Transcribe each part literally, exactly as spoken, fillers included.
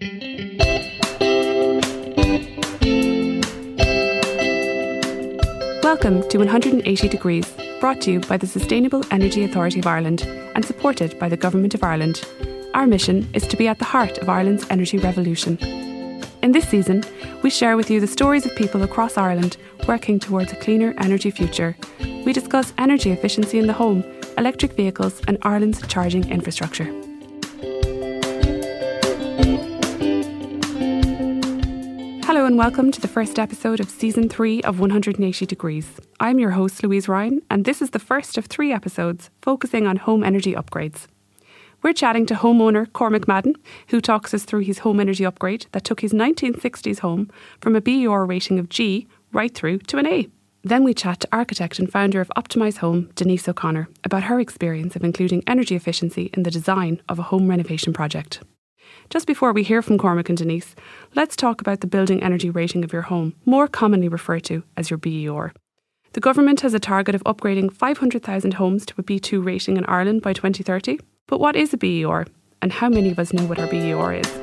Welcome to one hundred eighty degrees, brought to you by the Sustainable Energy Authority of Ireland and supported by the Government of Ireland. Our mission is to be at the heart of Ireland's energy revolution. In this season, we share with you the stories of people across Ireland working towards a cleaner energy future. We discuss energy efficiency in the home, electric vehicles and Ireland's charging infrastructure. Hello and welcome to the first episode of Season three of one hundred eighty degrees. I'm your host Louise Ryan and this is the first of three episodes focusing on home energy upgrades. We're chatting to homeowner Cormac Madden, who talks us through his home energy upgrade that took his nineteen sixties home from a B E R rating of G right through to an A. Then we chat to architect and founder of Optimise Home, Denise O'Connor, about her experience of including energy efficiency in the design of a home renovation project. Just before we hear from Cormac and Denise, let's talk about the building energy rating of your home, more commonly referred to as your B E R. The government has a target of upgrading five hundred thousand homes to a B two rating in Ireland by twenty thirty. But what is a B E R, and how many of us know what our B E R is?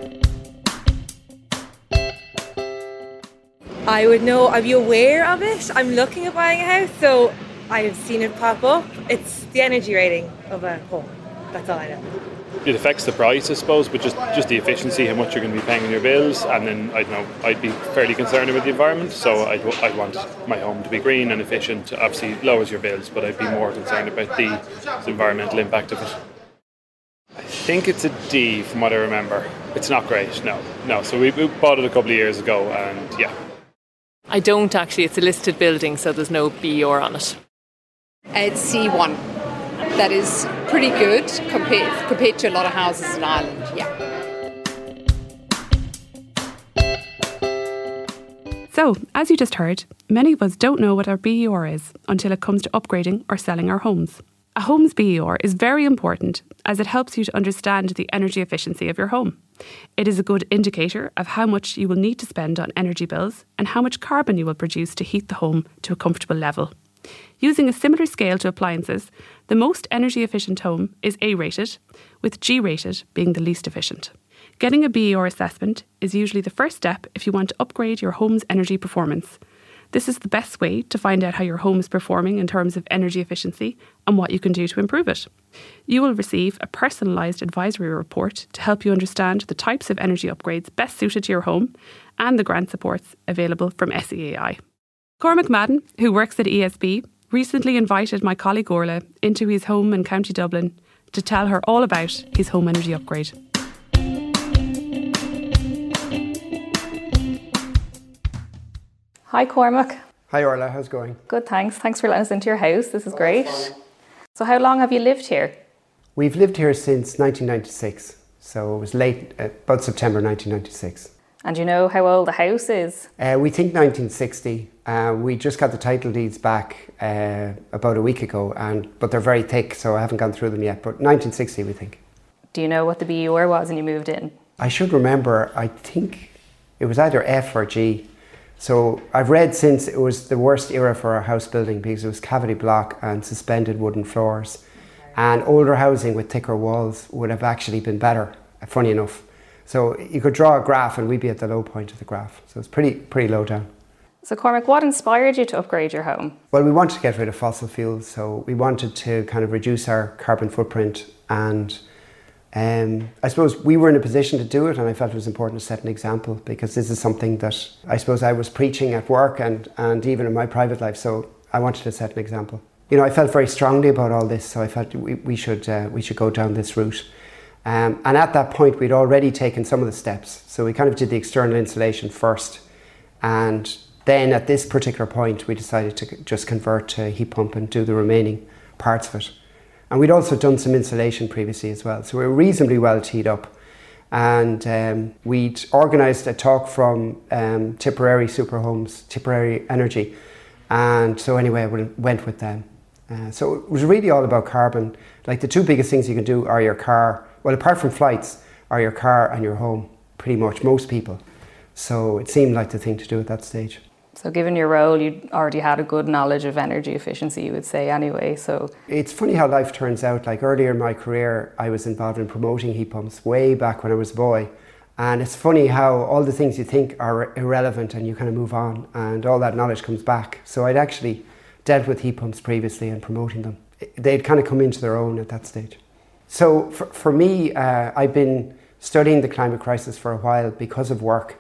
I would know, I'd be aware of it. I'm looking at buying a house, so I've seen it pop up. It's the energy rating of a home. That's all I know. It affects the price, I suppose, but just, just the efficiency, how much you're going to be paying on your bills, and then I don't know, I'd be fairly concerned with the environment, so I'd, I'd want my home to be green and efficient. Obviously, it lowers your bills, but I'd be more concerned about the, the environmental impact of it. I think it's a D from what I remember. It's not great, no. No, so we, we bought it a couple of years ago, and yeah. I don't actually, it's a listed building, so there's no B E R on it. It's C one. That is pretty good compared, compared to a lot of houses in Ireland, yeah. So, as you just heard, many of us don't know what our B E R is until it comes to upgrading or selling our homes. A home's B E R is very important as it helps you to understand the energy efficiency of your home. It is a good indicator of how much you will need to spend on energy bills and how much carbon you will produce to heat the home to a comfortable level. Using a similar scale to appliances, the most energy efficient home is A-rated, with G-rated being the least efficient. Getting a B E R assessment is usually the first step if you want to upgrade your home's energy performance. This is the best way to find out how your home is performing in terms of energy efficiency and what you can do to improve it. You will receive a personalised advisory report to help you understand the types of energy upgrades best suited to your home and the grant supports available from S E A I. Cormac Madden, who works at E S B, recently invited my colleague Orla into his home in County Dublin to tell her all about his home energy upgrade. Hi Cormac. Hi Orla, how's it going? Good, thanks. Thanks for letting us into your house. This is great. So how long have you lived here? We've lived here since nineteen ninety-six. So it was late, uh, about September nineteen ninety-six. And do you know how old the house is? Uh, we think nineteen sixty. Uh, we just got the title deeds back uh, about a week ago, and but they're very thick, so I haven't gone through them yet. But nineteen sixty, we think. Do you know what the B E R was when you moved in? I should remember, I think it was either F or G. So I've read since it was the worst era for our house building because it was cavity block and suspended wooden floors. And older housing with thicker walls would have actually been better, funny enough. So you could draw a graph and we'd be at the low point of the graph. So it's pretty pretty low down. So Cormac, what inspired you to upgrade your home? Well, we wanted to get rid of fossil fuels. So we wanted to kind of reduce our carbon footprint, and Um, I suppose we were in a position to do it, and I felt it was important to set an example because this is something that I suppose I was preaching at work and, and even in my private life, so I wanted to set an example. You know, I felt very strongly about all this, so I felt we, we should uh, we should go down this route. Um, and at that point, we'd already taken some of the steps. So we kind of did the external insulation first, and then at this particular point, we decided to just convert to heat pump and do the remaining parts of it. And we'd also done some insulation previously as well. So we were reasonably well teed up. And um, we'd organised a talk from um, Tipperary Super Homes, Tipperary Energy. And so anyway, I went with them. Uh, so it was really all about carbon. Like the two biggest things you can do are your car, well, apart from flights, are your car and your home, pretty much, most people. So it seemed like the thing to do at that stage. So given your role, you already had a good knowledge of energy efficiency, you would say anyway, so... It's funny how life turns out. Like earlier in my career, I was involved in promoting heat pumps way back when I was a boy. And it's funny how all the things you think are irrelevant and you kind of move on and all that knowledge comes back. So I'd actually dealt with heat pumps previously and promoting them. They'd kind of come into their own at that stage. So for, for me, uh, I've been studying the climate crisis for a while because of work.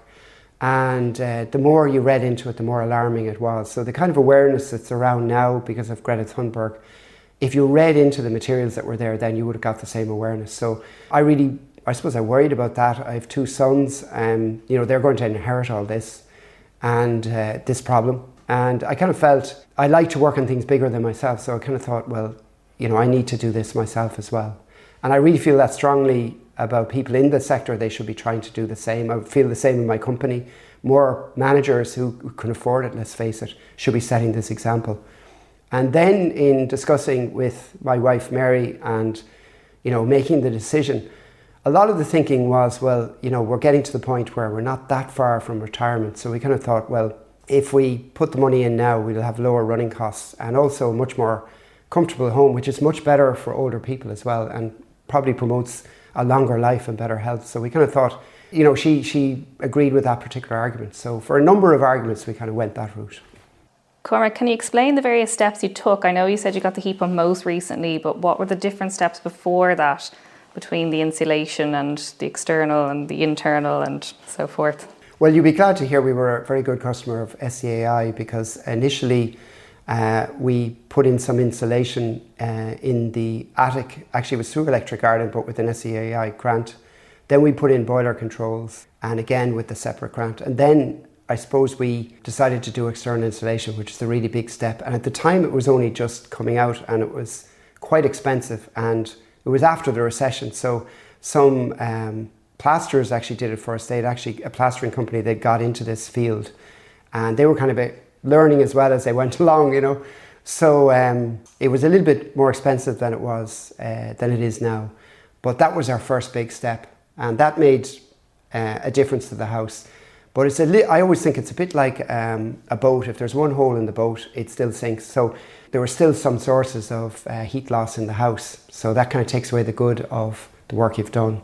And uh, the more you read into it, the more alarming it was. So the kind of awareness that's around now because of Greta Thunberg, if you read into the materials that were there, then you would have got the same awareness. So I really, I suppose I worried about that. I have two sons, and you know, they're going to inherit all this and uh, this problem. And I kind of felt I like to work on things bigger than myself. So I kind of thought, well, you know, I need to do this myself as well. And I really feel that strongly about people in the sector. They should be trying to do the same. I feel the same in my company. More managers who can afford it, let's face it, should be setting this example. And then in discussing with my wife Mary and, you know, making the decision, a lot of the thinking was, well, you know, we're getting to the point where we're not that far from retirement. So we kind of thought, well, if we put the money in now, we'll have lower running costs and also a much more comfortable home, which is much better for older people as well and probably promotes a longer life and better health. So we kind of thought, you know, she, she agreed with that particular argument. So for a number of arguments, we kind of went that route. Cormac, can you explain the various steps you took? I know you said you got the heat pump most recently, but what were the different steps before that between the insulation and the external and the internal and so forth? Well, you'll be glad to hear we were a very good customer of S C A I because initially uh, we put in some insulation uh, in the attic. Actually, it was through Electric Ireland, but with an S C A I grant. Then we put in boiler controls and again with the separate grant. And then I suppose we decided to do external insulation, which is a really big step. And at the time it was only just coming out and it was quite expensive and it was after the recession. So some um, plasterers actually did it for us. They'd actually, a plastering company, they got into this field and they were kind of learning as well as they went along, you know. So um, it was a little bit more expensive than it was, uh, than it is now. But that was our first big step and that made uh, a difference to the house. But it's a li- I always think it's a bit like um, a boat. If there's one hole in the boat, it still sinks. So there were still some sources of uh, heat loss in the house. So that kind of takes away the good of the work you've done.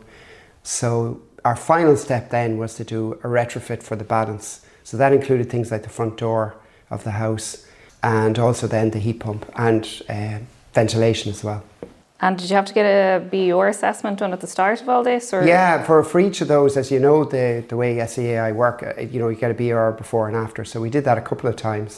So our final step then was to do a retrofit for the balance. So that included things like the front door of the house and also then the heat pump and uh, ventilation as well. And did you have to get a B E O R assessment done at the start of all this? Or? Yeah, for, for each of those, as you know, the, the way S C A I work, you know, you get a B E O R before and after. So we did that a couple of times.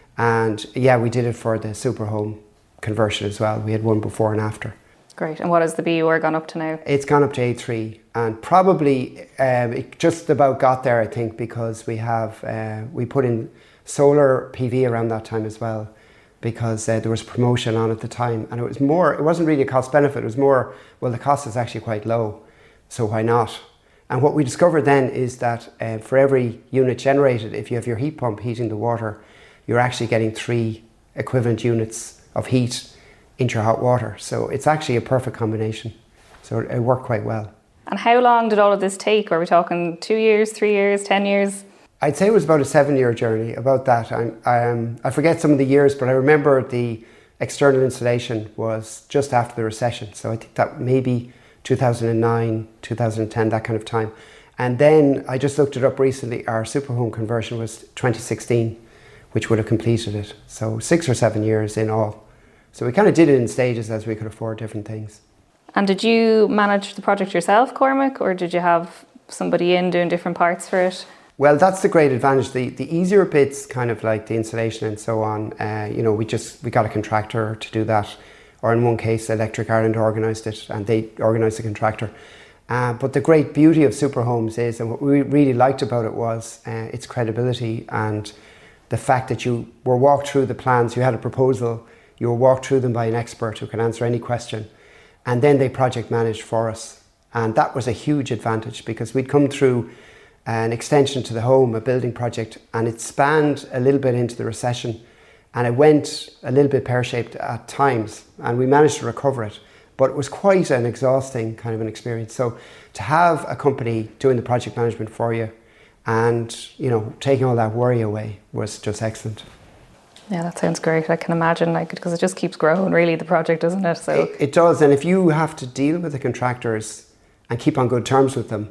And yeah, we did it for the super home conversion as well. We had one before and after. Great. And what has the B E O R gone up to now? It's gone up to A three and probably um, it just about got there, I think, because we have, uh, we put in solar P V around that time as well. Because uh, there was promotion on at the time and it was more, it wasn't really a cost benefit, it was more, well, the cost is actually quite low, so why not? And what we discovered then is that uh, for every unit generated, if you have your heat pump heating the water, you're actually getting three equivalent units of heat into your hot water. So it's actually a perfect combination. So it, it worked quite well. And how long did all of this take? Are we talking two years, three years, ten years? I'd say it was about a seven-year journey, about that. I'm, I, um, I forget some of the years, but I remember the external installation was just after the recession. So I think that maybe two thousand nine, two thousand ten, that kind of time. And then I just looked it up recently. Our super home conversion was twenty sixteen, which would have completed it. So six or seven years in all. So we kind of did it in stages as we could afford different things. And did you manage the project yourself, Cormac, or did you have somebody in doing different parts for it? Well, that's the great advantage. The the easier bits, kind of like the insulation and so on, uh, you know, we just, we got a contractor to do that. Or in one case, Electric Ireland organised it and they organised the contractor. Uh, but the great beauty of super homes is, and what we really liked about it was uh, its credibility and the fact that you were walked through the plans, you had a proposal, you were walked through them by an expert who can answer any question. And then they project managed for us. And that was a huge advantage because we'd come through an extension to the home, a building project, and it spanned a little bit into the recession and it went a little bit pear-shaped at times and we managed to recover it, but it was quite an exhausting kind of an experience. So to have a company doing the project management for you and, you know, taking all that worry away was just excellent. Yeah, that sounds great. I can imagine, like, because it just keeps growing, really, the project, doesn't it? So it, it does, and if you have to deal with the contractors and keep on good terms with them,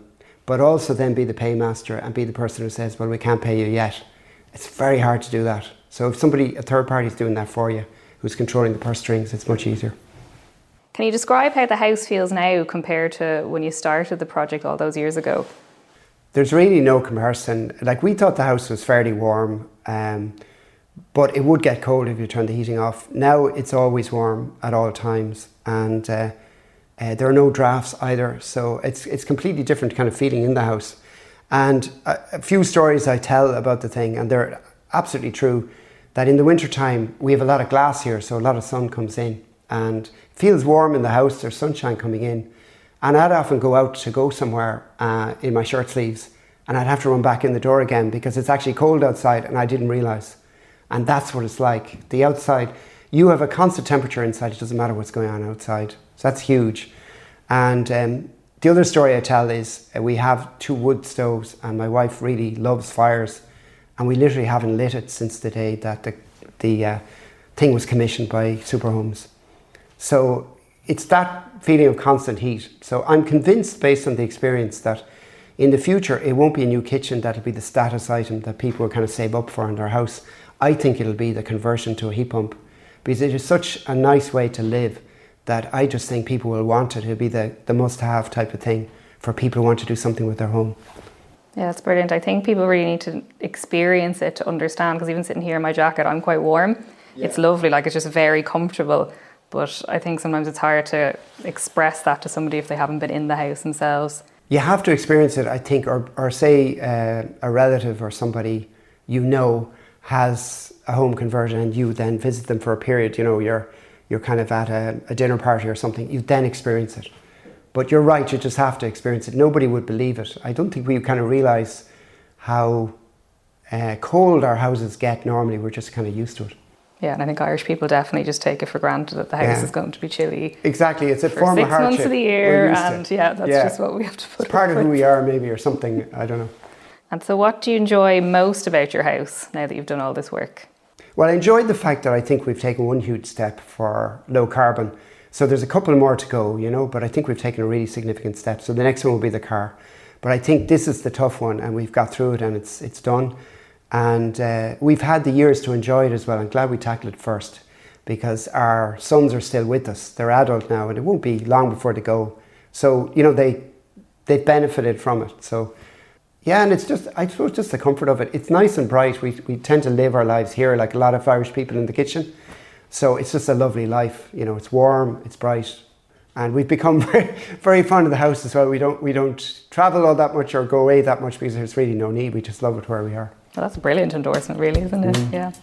but also then be the paymaster and be the person who says, well, we can't pay you yet. It's very hard to do that. So if somebody, a third party is doing that for you, who's controlling the purse strings, it's much easier. Can you describe how the house feels now compared to when you started the project all those years ago? There's really no comparison. Like, we thought the house was fairly warm, um, but it would get cold if you turn the heating off. Now it's always warm at all times, and uh, uh, there are no drafts either. So it's it's completely different kind of feeling in the house. And a, a few stories I tell about the thing, and they're absolutely true, that in the winter time we have a lot of glass here, so a lot of sun comes in and it feels warm in the house. There's sunshine coming in, and I'd often go out to go somewhere uh, in my shirt sleeves, and I'd have to run back in the door again because it's actually cold outside and I didn't realise. And that's what it's like. The outside, you have a constant temperature inside. It doesn't matter what's going on outside. So that's huge. And um, the other story I tell is uh, we have two wood stoves, and my wife really loves fires, and we literally haven't lit it since the day that the, the uh, thing was commissioned by Superhomes. So it's that feeling of constant heat. So I'm convinced, based on the experience, that in the future it won't be a new kitchen that'll be the status item that people will kind of save up for in their house. I think it'll be the conversion to a heat pump, because it is such a nice way to live that I just think people will want it. It'll be the, the must-have type of thing for people who want to do something with their home. Yeah, that's brilliant. I think people really need to experience it to understand, because even sitting here in my jacket, I'm quite warm. Yeah. It's lovely, like it's just very comfortable. But I think sometimes it's hard to express that to somebody if they haven't been in the house themselves. You have to experience it, I think, or, or say uh, a relative or somebody you know has a home conversion, and you then visit them for a period. You know, you're you're kind of at a, a dinner party or something, you then experience it. But you're right, you just have to experience it. Nobody would believe it. I don't think we kind of realise how uh, cold our houses get normally. We're just kind of used to it. Yeah, and I think Irish people definitely just take it for granted that the house yeah. is going to be chilly. Exactly, it's a for form six of hardship. months of the year, and yeah, that's yeah. just what we have to put It's part up of with. who we are, maybe, or something, I don't know. And so what do you enjoy most about your house now that you've done all this work? Well, I enjoyed the fact that I think we've taken one huge step for low carbon. So there's a couple more to go, you know, but I think we've taken a really significant step. So the next one will be the car. But I think this is the tough one, and we've got through it, and it's it's done. And uh, we've had the years to enjoy it as well. I'm glad we tackled it first, because our sons are still with us. They're adult now, and it won't be long before they go. So, you know, they, they've benefited from it. So, yeah, and it's just, I suppose, just the comfort of it. It's nice and bright. We we tend to live our lives here like a lot of Irish people in the kitchen. So it's just a lovely life. You know, it's warm, it's bright. And we've become very, very fond of the house as well. We don't we don't travel all that much or go away that much because there's really no need. We just love it where we are. Well, that's a brilliant endorsement, really, isn't it? Mm. Yeah.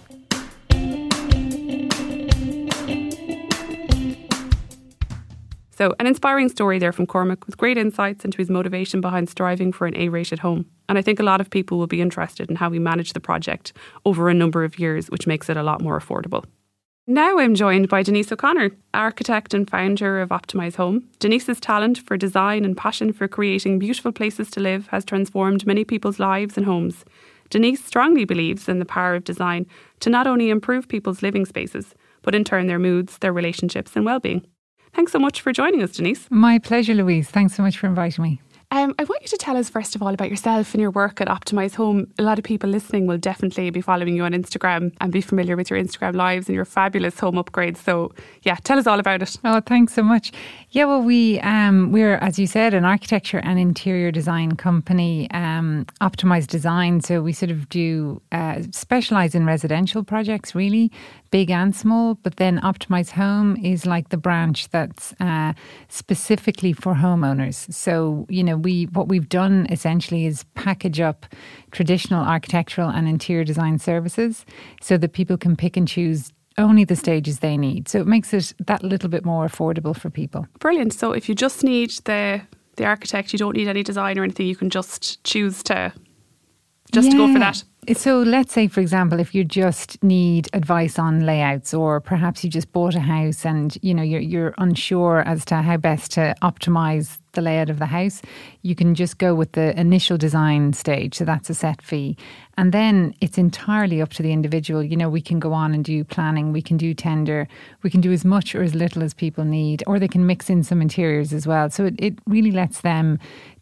So, an inspiring story there from Cormac with great insights into his motivation behind striving for an A-rated home. And I think a lot of people will be interested in how we manage the project over a number of years, which makes it a lot more affordable. Now I'm joined by Denise O'Connor, architect and founder of Optimise Home. Denise's talent for design and passion for creating beautiful places to live has transformed many people's lives and homes. Denise strongly believes in the power of design to not only improve people's living spaces, but in turn their moods, their relationships and well-being. Thanks so much for joining us, Denise. My pleasure, Louise. Thanks so much for inviting me. Um, I want you to tell us first of all about yourself and your work at Optimise Home. A lot of people listening will definitely be following you on Instagram and be familiar with your Instagram lives and your fabulous home upgrades. So yeah, tell us all about it. Oh, thanks so much. Yeah, well, we, um, we're, as you said, an architecture and interior design company, um, Optimise Design. So we sort of do uh, specialise in residential projects, really, big and small. But then Optimise Home is like the branch that's uh, specifically for homeowners. So, you know, We what we've done essentially is package up traditional architectural and interior design services so that people can pick and choose only the stages they need. So it makes it that little bit more affordable for people. Brilliant. So if you just need the the architect, you don't need any design or anything, you can just choose to just yeah. to go for that. So let's say, for example, if you just need advice on layouts, or perhaps you just bought a house and you know you're you're unsure as to how best to optimise the layout of the house, you can just go with the initial design stage. So that's a set fee. And then it's entirely up to the individual. You know, we can go on and do planning, we can do tender, we can do as much or as little as people need, or they can mix in some interiors as well. So it, it really lets them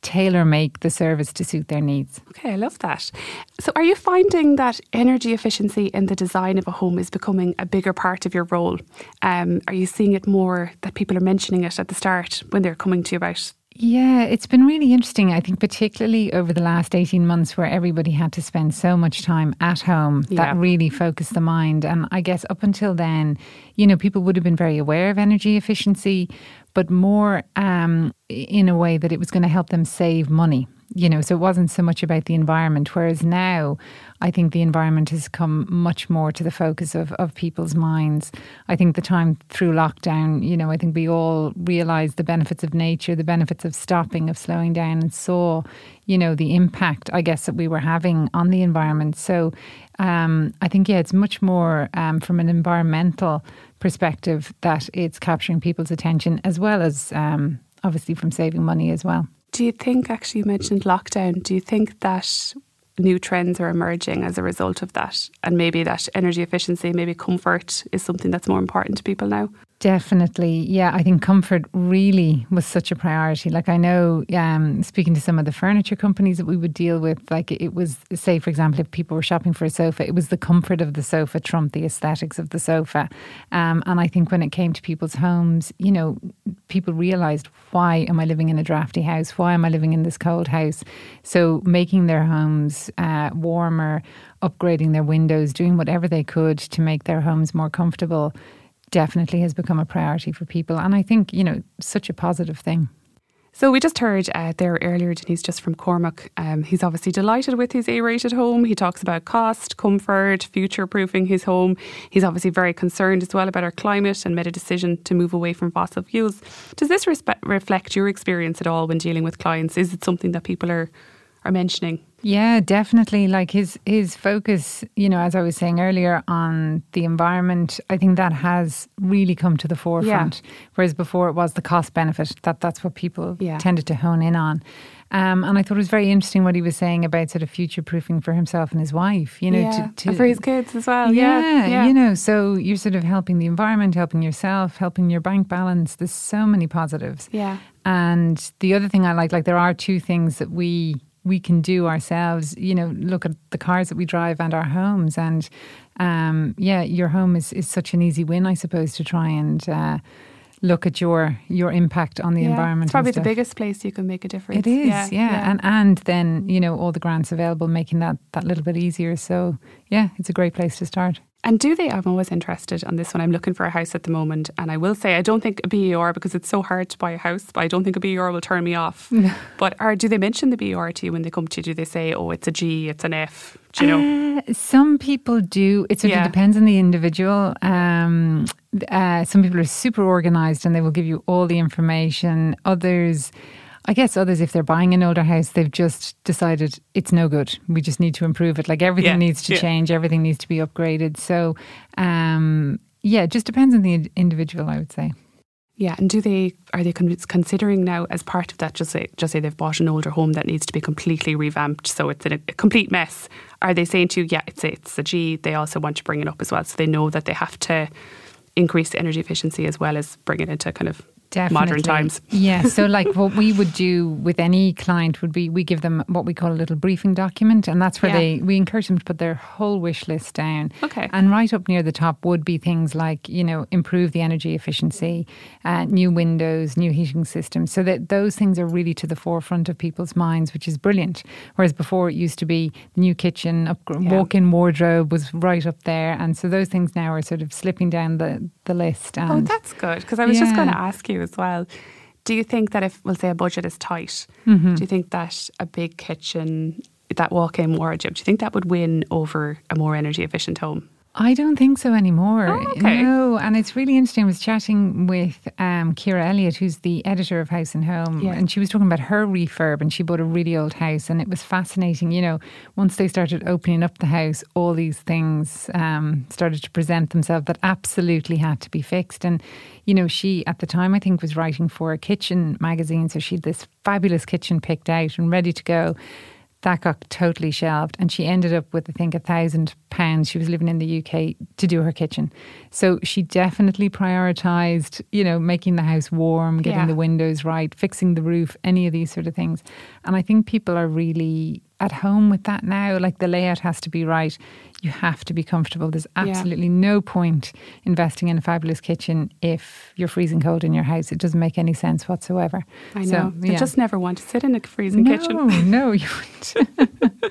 tailor make the service to suit their needs. Okay, I love that. So are you finding that energy efficiency in the design of a home is becoming a bigger part of your role? Um, are you seeing it more that people are mentioning it at the start when they're coming to you about? Yeah, it's been really interesting, I think, particularly over the last eighteen months where everybody had to spend so much time at home. Yeah. That really focused the mind. And I guess up until then, you know, people would have been very aware of energy efficiency, but more um, in a way that it was going to help them save money. You know, so it wasn't so much about the environment. Whereas now, I think the environment has come much more to the focus of, of people's minds. I think the time through lockdown, you know, I think we all realised the benefits of nature, the benefits of stopping, of slowing down, and saw, you know, the impact, I guess, that we were having on the environment. So um, I think, yeah, it's much more um, from an environmental perspective that it's capturing people's attention, as well as um, obviously from saving money as well. Do you think, actually you mentioned lockdown, do you think that new trends are emerging as a result of that? And maybe that energy efficiency, maybe comfort is something that's more important to people now? Definitely. Yeah, I think comfort really was such a priority. Like I know, um, speaking to some of the furniture companies that we would deal with, like it was, say, for example, if people were shopping for a sofa, it was the comfort of the sofa trumped the aesthetics of the sofa. Um, and I think when it came to people's homes, you know, people realised, why am I living in a drafty house? Why am I living in this cold house? So making their homes uh, warmer, upgrading their windows, doing whatever they could to make their homes more comfortable definitely has become a priority for people. And I think, you know, such a positive thing. So we just heard uh, there earlier, Denise, just from Cormac. Um, he's obviously delighted with his A-rated home. He talks about cost, comfort, future-proofing his home. He's obviously very concerned as well about our climate and made a decision to move away from fossil fuels. Does this respe- reflect your experience at all when dealing with clients? Is it something that people are are mentioning? Yeah, definitely. Like his his focus, you know, as I was saying earlier, on the environment, I think that has really come to the forefront. Yeah. Whereas before it was the cost benefit, that that's what people yeah. tended to hone in on. Um, and I thought it was very interesting what he was saying about sort of future proofing for himself and his wife, you know, yeah. to, to, and for his kids as well. Yeah, yeah, yeah, you know, so you're sort of helping the environment, helping yourself, helping your bank balance. There's so many positives. Yeah. And the other thing I like, like there are two things that we we can do ourselves, you know, look at the cars that we drive and our homes. And um, yeah, your home is, is such an easy win, I suppose, to try and uh, look at your your impact on the yeah, environment. It's probably the biggest place you can make a difference. It is, yeah, yeah. yeah. And and then, you know, all the grants available, making that, that little bit easier. So yeah, it's a great place to start. And do they, I'm always interested on this one, I'm looking for a house at the moment, and I will say I don't think a B E R, because it's so hard to buy a house, but I don't think a B E R will turn me off. No. But are, do they mention the B E R to you when they come to you? Do they say, oh, it's a G, it's an F? Do you know? Uh, some people do. It sort yeah. of depends on the individual. Um, uh, some people are super organised and they will give you all the information. Others... I guess others, if they're buying an older house, they've just decided it's no good. We just need to improve it. Like everything yeah, needs to yeah. change. Everything needs to be upgraded. So, um, yeah, it just depends on the individual, I would say. Yeah, and do they are they considering now as part of that? Just say just say they've bought an older home that needs to be completely revamped, so it's in a, a complete mess. Are they saying to you, yeah, it's a, it's a G? They also want to bring it up as well, so they know that they have to increase the energy efficiency as well as bring it into kind of Definitely. modern times. Yeah, so like what we would do with any client would be we give them what we call a little briefing document, and that's where yeah. they we encourage them to put their whole wish list down. Okay. And right up near the top would be things like, you know, improve the energy efficiency, uh, new windows, new heating systems, so that those things are really to the forefront of people's minds, which is brilliant. Whereas before it used to be the new kitchen, up, yeah. walk-in wardrobe was right up there, and so those things now are sort of slipping down the, the list. And oh, that's good, because I was yeah. just going to ask you as well, do you think that if, we'll say, a budget is tight, mm-hmm. do you think that a big kitchen, that walk-in wardrobe, do you think that would win over a more energy efficient home? I don't think so anymore. Oh, okay. No, and it's really interesting. I was chatting with um, Ciara Elliott, who's the editor of House and Home, yeah. and she was talking about her refurb, and she bought a really old house, and it was fascinating. You know, once they started opening up the house, all these things um, started to present themselves that absolutely had to be fixed. And, you know, she, at the time, I think, was writing for a kitchen magazine, so she had this fabulous kitchen picked out and ready to go. that got totally shelved, and she ended up with, I think, a thousand pounds. She was living in the U K to do her kitchen. So she definitely prioritised, you know, making the house warm, getting Yeah. the windows right, fixing the roof, any of these sort of things. And I think people are really at home with that now. Like, the layout has to be right. You have to be comfortable. There's absolutely no point investing in a fabulous kitchen if you're freezing cold in your house. It doesn't make any sense whatsoever. I So, know. I yeah. just never want to sit in a freezing no, kitchen. No, you wouldn't.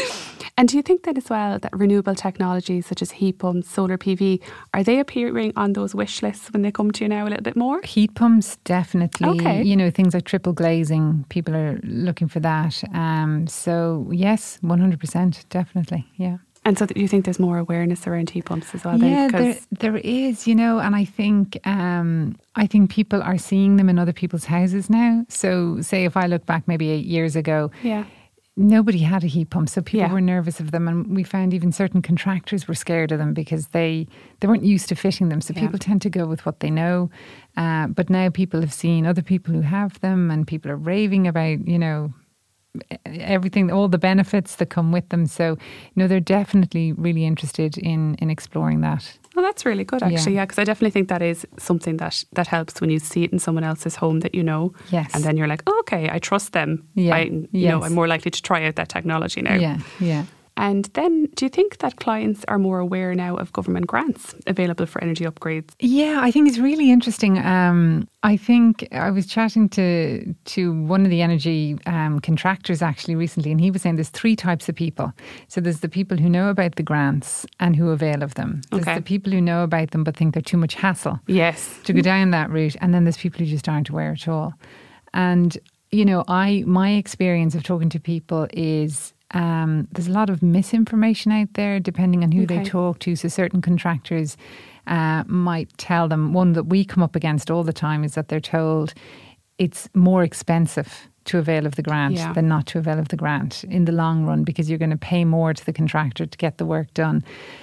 And do you think then as well that renewable technologies such as heat pumps, solar P V, are they appearing on those wish lists when they come to you now a little bit more? Heat pumps, definitely. Okay. You know, things like triple glazing, people are looking for that. Um, so, yes, one hundred percent, definitely, yeah. And so that you think there's more awareness around heat pumps as well? Then, Yeah, there, because there is, you know, and I think um, I think people are seeing them in other people's houses now. So, say if I look back maybe eight years ago, yeah. nobody had a heat pump, so people Yeah. were nervous of them, and we found even certain contractors were scared of them because they they weren't used to fitting them. So Yeah. people tend to go with what they know. Uh, but now people have seen other people who have them, and people are raving about, you know, everything, all the benefits that come with them. So, you know, they're definitely really interested in in exploring that. Oh, that's really good, actually. Yeah, because I definitely think that is something that, that helps when you see it in someone else's home that you know. Yes. And then you're like, oh, okay, I trust them. Yeah. I, you Yes. know, I'm more likely to try out that technology now. Yeah, yeah. And then do you think that clients are more aware now of government grants available for energy upgrades? Yeah, I think it's really interesting. Um, I think I was chatting to to one of the energy um, contractors actually recently, and he was saying there's three types of people. So there's the people who know about the grants and who avail of them. There's Okay. the people who know about them but think they're too much hassle Yes. to go down that route, and then there's people who just aren't aware at all. And you know, I my experience of talking to people is um, there's a lot of misinformation out there, depending on who Okay. they talk to. So certain contractors uh, might tell them, one that we come up against all the time is that they're told it's more expensive to avail of the grant Yeah. than not to avail of the grant in the long run, because you're going to pay more to the contractor to get the work done.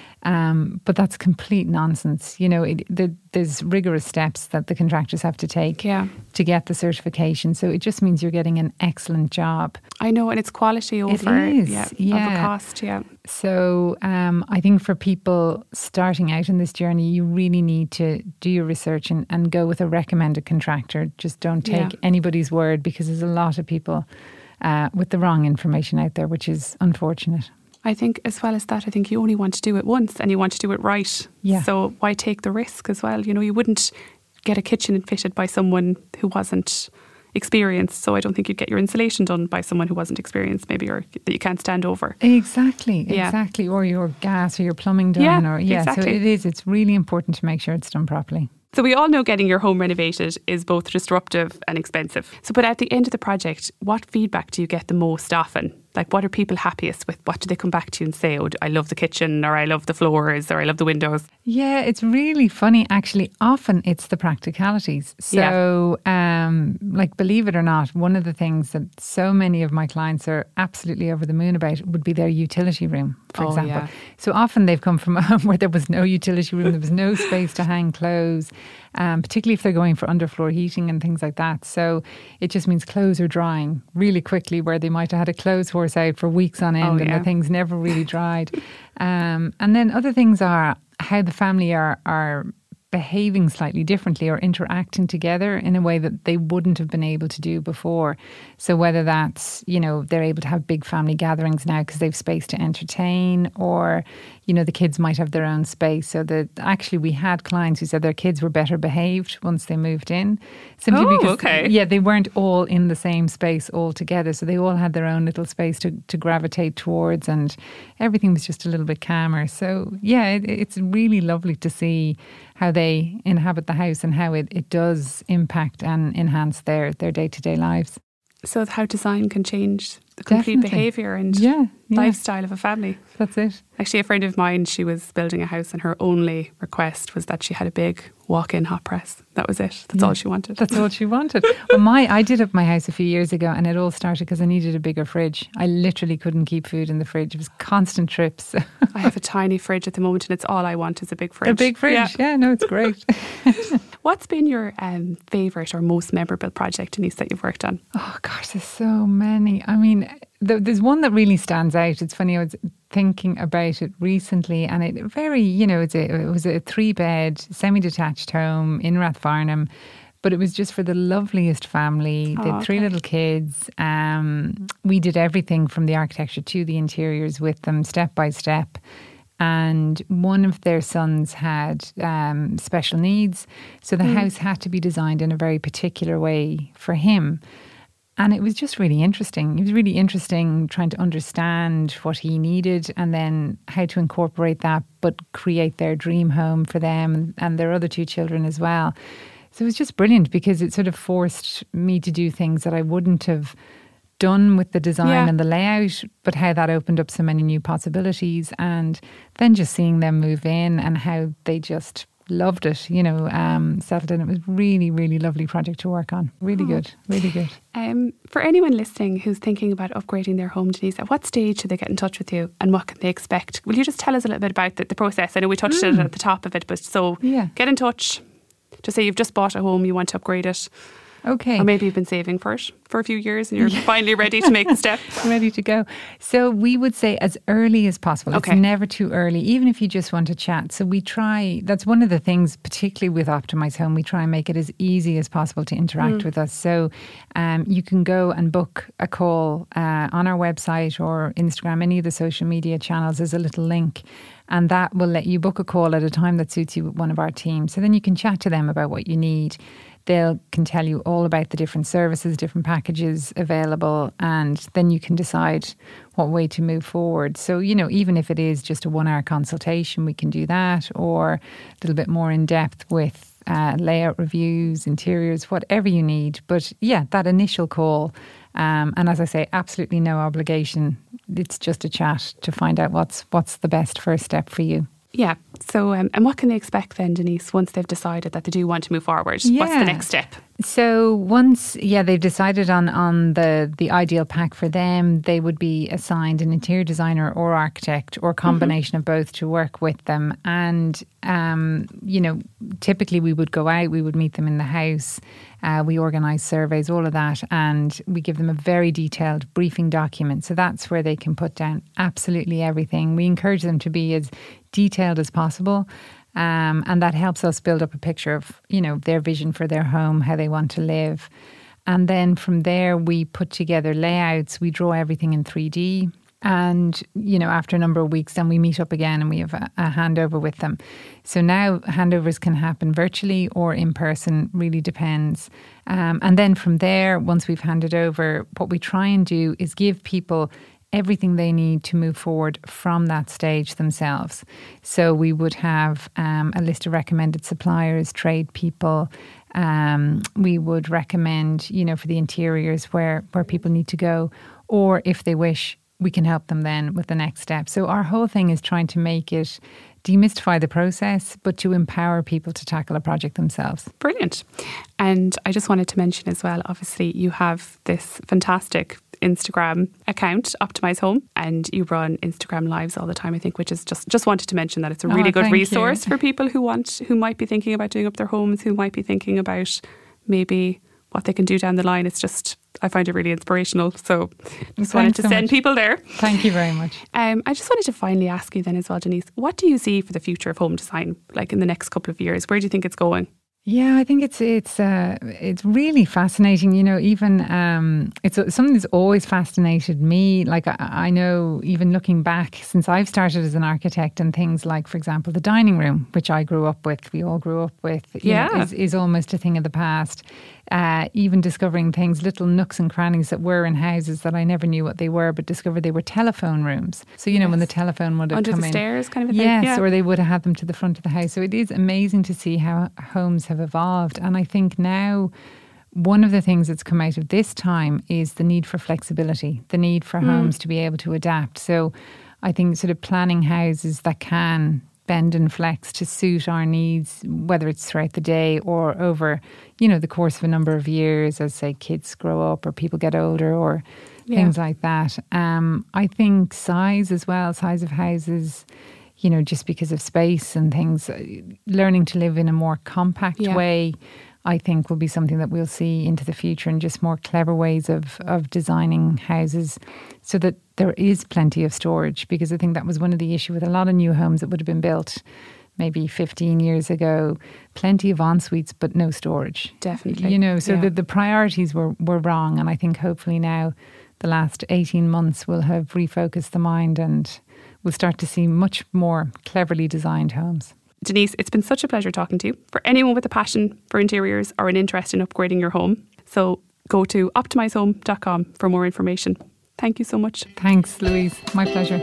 Um, but that's complete nonsense. You know, it, the, there's rigorous steps that the contractors have to take Yeah. to get the certification. So it just means you're getting an excellent job. I know, and it's quality over is, yeah, yeah. over cost, yeah. So um, I think for people starting out in this journey, you really need to do your research and, and go with a recommended contractor. Just don't take Yeah. anybody's word, because there's a lot of people uh, with the wrong information out there, which is unfortunate. I think as well as that, I think you only want to do it once and you want to do it right. Yeah. So why take the risk as well? You know, you wouldn't get a kitchen fitted by someone who wasn't experienced. So I don't think you'd get your insulation done by someone who wasn't experienced, maybe, or that you can't stand over. Exactly, Yeah. exactly. Or your gas or your plumbing done. Yeah, or yeah. exactly. So it is. It's really important to make sure it's done properly. So we all know getting your home renovated is both disruptive and expensive. So, but at the end of the project, what feedback do you get the most often? Like, what are people happiest with? What do they come back to you and say? Oh, I love the kitchen, or I love the floors, or I love the windows. Yeah, it's really funny, actually. Often it's the practicalities. So, um, like, believe it or not, one of the things that so many of my clients are absolutely over the moon about would be their utility room, for Oh, example. yeah. So often they've come from a home where there was no utility room, there was no space to hang clothes, um, particularly if they're going for underfloor heating and things like that. So it just means clothes are drying really quickly, where they might have had a clothes horse out for weeks on end, Oh, and yeah. the things never really dried. Um, and then other things are how the family are are behaving slightly differently or interacting together in a way that they wouldn't have been able to do before. So whether that's, you know, they're able to have big family gatherings now because they've space to entertain, or, you know, the kids might have their own space. So that actually we had clients who said their kids were better behaved once they moved in. Simply Oh, because, okay. yeah, they weren't all in the same space all together. So they all had their own little space to, to gravitate towards, and everything was just a little bit calmer. So yeah, it, it's really lovely to see how they inhabit the house and how it, it does impact and enhance their, their day-to-day lives. So how design can change the complete Definitely. behaviour and Yeah, yeah. lifestyle of a family. That's it. Actually, a friend of mine, she was building a house and her only request was that she had a big walk-in hot press. That was it. That's Yeah. all she wanted. That's all she wanted. Well, my I did up my house a few years ago, and it all started because I needed a bigger fridge. I literally couldn't keep food in the fridge. It was constant trips. I have a tiny fridge at the moment and it's all I want is a big fridge. A big fridge. Yeah. Yeah, no, it's great. What's been your um, favourite or most memorable project, Denise, that you've worked on? Oh gosh, there's so many. I mean, th- there's one that really stands out. It's funny, I was thinking about it recently, and it very, you know, it's a, it was a three-bed, semi-detached home in Rathfarnham. But it was just for the loveliest family. They had three okay. little kids. Um, we did everything from the architecture to the interiors with them, step by step. And one of their sons had um, special needs. So the mm. house had to be designed in a very particular way for him. And it was just really interesting. It was really interesting trying to understand what he needed and then how to incorporate that, but create their dream home for them and their other two children as well. So it was just brilliant because it sort of forced me to do things that I wouldn't have done with the design yeah. and the layout, but how that opened up so many new possibilities. And then just seeing them move in and how they just loved it, you know, um, settled in. It was really, really lovely project to work on. Really oh. good, really good. Um, for anyone listening who's thinking about upgrading their home, Denise, at what stage should they get in touch with you and what can they expect? Will you just tell us a little bit about the, the process? I know we touched mm. it at the top of it, but so yeah. get in touch. Just say you've just bought a home, you want to upgrade it. Okay. Or maybe you've been saving for it for a few years and you're yeah. finally ready to make the step. Ready to go. So we would say as early as possible. Okay. It's never too early, even if you just want to chat. So we try, that's one of the things, particularly with Optimise Home, we try and make it as easy as possible to interact mm. with us. So um, you can go and book a call uh, on our website or Instagram, any of the social media channels. There's a little link. And that will let you book a call at a time that suits you with one of our team. So then you can chat to them about what you need. They can tell you all about the different services, different packages available, and then you can decide what way to move forward. So, you know, even if it is just a one-hour consultation, we can do that, or a little bit more in depth with uh, layout reviews, interiors, whatever you need. But yeah, that initial call. Um, and as I say, absolutely no obligation. It's just a chat to find out what's what's the best first step for you. Yeah. So, um, and what can they expect then, Denise, once they've decided that they do want to move forward? Yeah. What's the next step? So once, yeah, they've decided on, on the, the ideal pack for them, they would be assigned an interior designer or architect or a combination mm-hmm. of both to work with them. And, um, you know, typically we would go out, we would meet them in the house. Uh, we organise surveys, all of that, and we give them a very detailed briefing document. So that's where they can put down absolutely everything. We encourage them to be as detailed as possible. Um, and that helps us build up a picture of, you know, their vision for their home, how they want to live. And then from there, we put together layouts. We draw everything in three D. And, you know, after a number of weeks, then we meet up again and we have a, a handover with them. So now handovers can happen virtually or in person, really depends. Um, and then from there, once we've handed over, what we try and do is give people everything they need to move forward from that stage themselves. So we would have um, a list of recommended suppliers, trade people. Um, we would recommend, you know, for the interiors where, where people need to go. Or if they wish, we can help them then with the next step. So our whole thing is trying to make it demystify the process, but to empower people to tackle a project themselves. Brilliant. And I just wanted to mention as well, obviously you have this fantastic Instagram account, Optimise Home, and you run Instagram lives all the time, I think, which is just just wanted to mention that it's a really oh, good resource you. for people who want, who might be thinking about doing up their homes, who might be thinking about maybe what they can do down the line. It's just, I find it really inspirational. So just Thanks wanted to so send much. people there. Thank you very much. Um, I just wanted to finally ask you then as well, Denise, what do you see for the future of home design, like in the next couple of years? Where do you think it's going? Yeah, I think it's it's uh, it's really fascinating. You know, even um, it's something that's always fascinated me. Like I, I know, even looking back, since I've started as an architect, and things like, for example, the dining room, which I grew up with, we all grew up with, yeah, know, is, is almost a thing of the past. Uh, even discovering things, little nooks and crannies that were in houses that I never knew what they were, but discovered they were telephone rooms. So, you yes. know, when the telephone would have Under come the in. stairs kind of a thing. Yes, yeah. or they would have had them to the front of the house. So it is amazing to see how homes have evolved. And I think now one of the things that's come out of this time is the need for flexibility, the need for mm. homes to be able to adapt. So I think sort of planning houses that can bend and flex to suit our needs, whether it's throughout the day or over, you know, the course of a number of years as, say, kids grow up or people get older or yeah. things like that. Um, I think size as well, size of houses, you know, just because of space and things. Learning to live in a more compact Yeah. way, I think, will be something that we'll see into the future, and just more clever ways of, of designing houses so that there is plenty of storage. Because I think that was one of the issues with a lot of new homes that would have been built maybe fifteen years ago. Plenty of en-suites, but no storage. Definitely. You know, so Yeah. the, the priorities were, were wrong. And I think hopefully now the last eighteen months will have refocused the mind, and we'll start to see much more cleverly designed homes. Denise, it's been such a pleasure talking to you. For anyone with a passion for interiors or an interest in upgrading your home, so go to optimise home dot com for more information. Thank you so much. Thanks, Louise. My pleasure.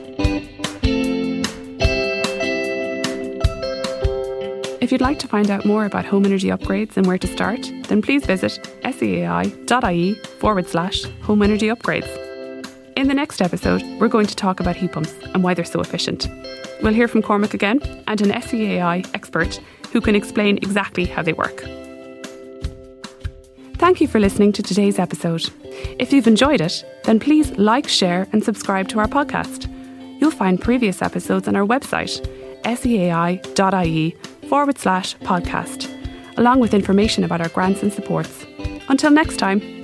If you'd like to find out more about home energy upgrades and where to start, then please visit seai.ie forward slash home energy upgrades. In the next episode, we're going to talk about heat pumps and why they're so efficient. We'll hear from Cormac again and an S E A I expert who can explain exactly how they work. Thank you for listening to today's episode. If you've enjoyed it, then please like, share and subscribe to our podcast. You'll find previous episodes on our website, seai.ie forward slash podcast, along with information about our grants and supports. Until next time.